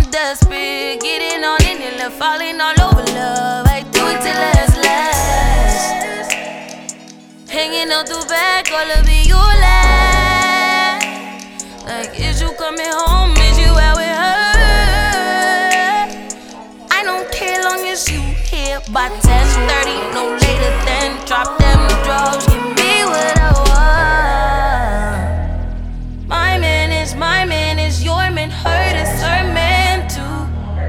desperate, getting on in it, love, falling all over love. I do it till it's last. Hanging out the back, all of it you laugh. Like, is you coming home? Is you out with her? I don't care long as you here by 10:30, no later than drop them drugs. Give me what I want. My man is your man. Her is her man too.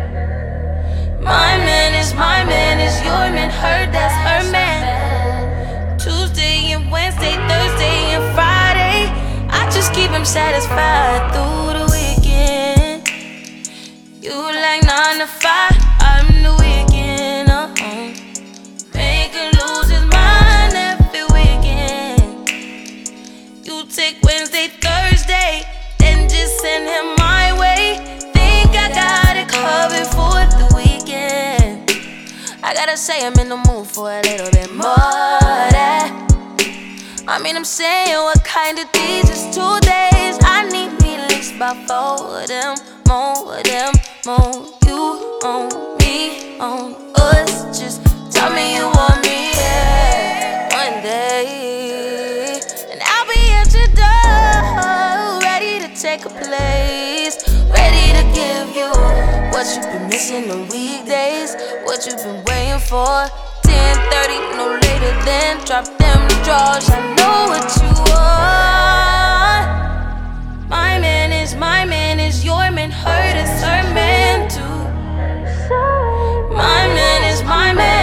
My man is your man. Her, that's her man. Tuesday and Wednesday, Thursday and Friday, I just keep him satisfied through the weekend. You like 9 to 5, I'm the weekend. Make him lose his mind every weekend. You take Wednesday, Thursday, then just send him my way. Think I got it covered for the weekend. I gotta say I'm in the mood for a little bit more of that. I mean, I'm saying, what kind of these is 2 days? I need me at least about 4 of them, more of them, more. You on me, on us. Just tell me you want me, yeah, one day, and I'll be at your door, ready to take a place, ready to give you what you've been missing on weekdays, what you've been waiting for. 10:30, no later than drop them drawers. I know what you want. My man is your man. Her is her man too. My man is my man.